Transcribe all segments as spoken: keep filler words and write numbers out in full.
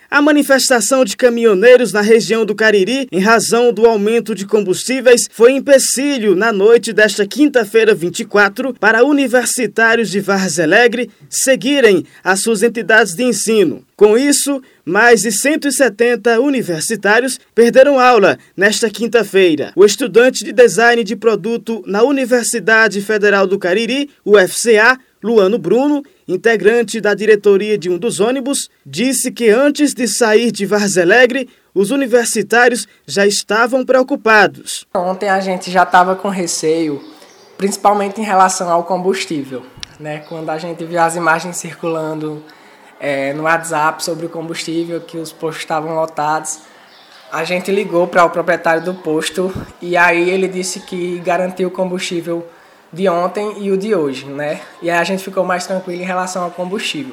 A manifestação de caminhoneiros na região do Cariri, em razão do aumento de combustíveis, foi empecilho na noite desta quinta-feira vinte e quatro para universitários de Várzea Alegre seguirem as suas entidades de ensino. Com isso, mais de cento e setenta universitários perderam aula nesta quinta-feira. O estudante de design de produto na Universidade Federal do Cariri, U F C A, Luano Bruno, integrante da diretoria de um dos ônibus, disse que antes de sair de Várzea Alegre, os universitários já estavam preocupados. Ontem a gente já estava com receio, principalmente em relação ao combustível, né? Quando a gente viu as imagens circulando é, no WhatsApp sobre o combustível, que os postos estavam lotados, a gente ligou para o proprietário do posto e aí ele disse que garantiu o combustível de ontem e o de hoje, né? E aí a gente ficou mais tranquilo em relação ao combustível.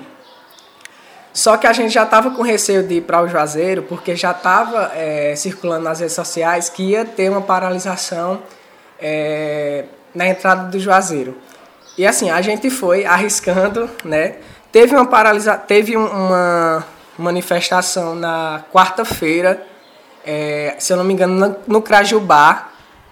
Só que a gente já estava com receio de ir para o Juazeiro, porque já estava é, circulando nas redes sociais que ia ter uma paralisação é, na entrada do Juazeiro. E assim, a gente foi arriscando, né? Teve uma paralisa... teve uma manifestação na quarta-feira, é, se eu não me engano, no Crajubá.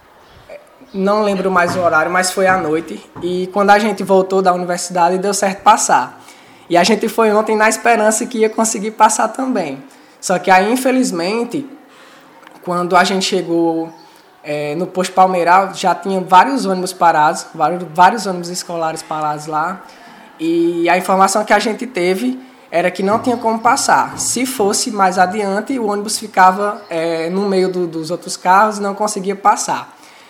Não lembro mais o horário, mas foi à noite. E quando a gente voltou da universidade, deu certo passar. E a gente foi ontem na esperança que ia conseguir passar também. Só que aí, infelizmente, quando a gente chegou é, no posto Palmeiral, já tinha vários ônibus parados, vários, vários ônibus escolares parados lá. E a informação que a gente teve era que não tinha como passar. Se fosse mais adiante, o ônibus ficava é, no meio do, dos outros carros e não conseguia passar.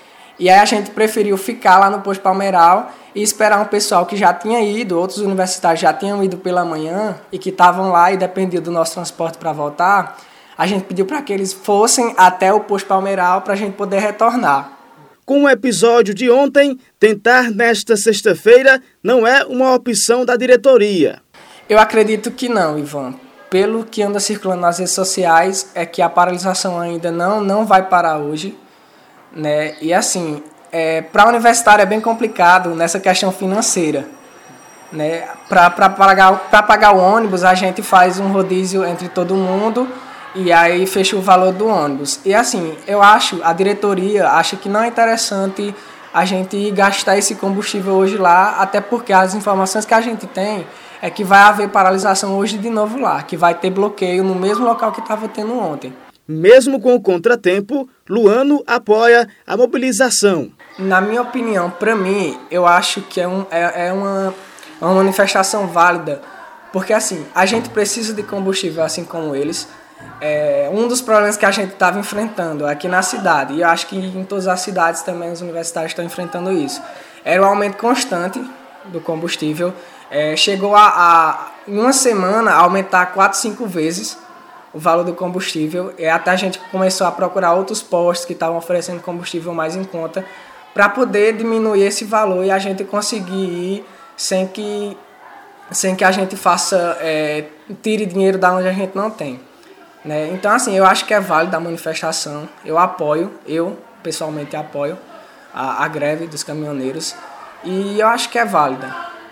E aí a gente preferiu ficar lá no posto Palmeiral e esperar um pessoal que já tinha ido, outros universitários já tinham ido pela manhã e que estavam lá e dependiam do nosso transporte para voltar. A gente pediu para que eles fossem até o posto Palmeiral para a gente poder retornar. Com o episódio de ontem, tentar nesta sexta-feira não é uma opção da diretoria. Eu acredito que não, Ivan. Pelo que anda circulando nas redes sociais, é que a paralisação ainda não, não vai parar hoje. Né? E assim, é, para o universitário é bem complicado nessa questão financeira. Né? Para pagar, para pagar o ônibus, a gente faz um rodízio entre todo mundo e aí fecha o valor do ônibus. E assim, eu acho, a diretoria acha que não é interessante a gente gastar esse combustível hoje lá, até porque as informações que a gente tem é que vai haver paralisação hoje de novo lá, que vai ter bloqueio no mesmo local que estava tendo ontem. Mesmo com o contratempo, Luano apoia a mobilização. Na minha opinião, para mim, eu acho que é, um, é, é uma, uma manifestação válida, porque assim, a gente precisa de combustível assim como eles. É um dos problemas que a gente estava enfrentando aqui na cidade, e eu acho que em todas as cidades também os universitários estão enfrentando isso, era um aumento constante do combustível. É, chegou a, a, em uma semana, a aumentar quatro, cinco vezes o valor do combustível, e até a gente começou a procurar outros postos que estavam oferecendo combustível mais em conta para poder diminuir esse valor e a gente conseguir ir sem que, sem que a gente faça, é, tire dinheiro da onde a gente não tem. Né? Então, assim, eu acho que é válido a manifestação, eu apoio, eu pessoalmente apoio a, a greve dos caminhoneiros e eu acho que é válida.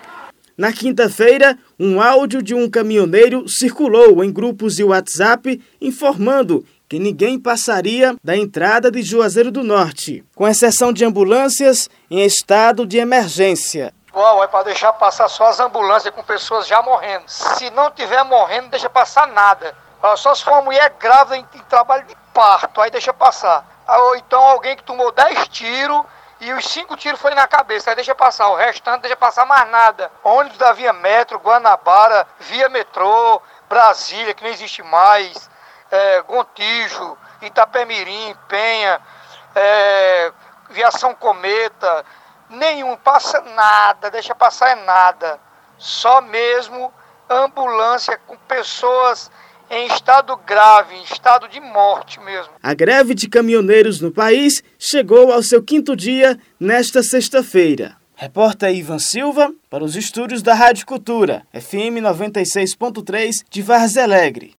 Na quinta-feira, um áudio de um caminhoneiro circulou em grupos de WhatsApp informando que ninguém passaria da entrada de Juazeiro do Norte, com exceção de ambulâncias em estado de emergência. Uau, é para deixar passar só as ambulâncias com pessoas já morrendo. Se não tiver morrendo, deixa passar nada. Só se for uma mulher grávida em, em trabalho de parto, aí deixa passar. Ou então alguém que tomou dez tiros e os cinco tiros foi na cabeça, aí deixa passar, o restante deixa passar mais nada. Ônibus da Via Metro, Guanabara, Via Metrô, Brasília, que não existe mais, é, Gontijo, Itapemirim, Penha, é, Viação Cometa, nenhum, passa nada, deixa passar é nada. Só mesmo ambulância com pessoas em estado grave, em estado de morte mesmo. A greve de caminhoneiros no país chegou ao seu quinto dia nesta sexta-feira. Repórter Ivan Silva para os estúdios da Rádio Cultura, F M noventa e seis ponto três de Várzea Alegre.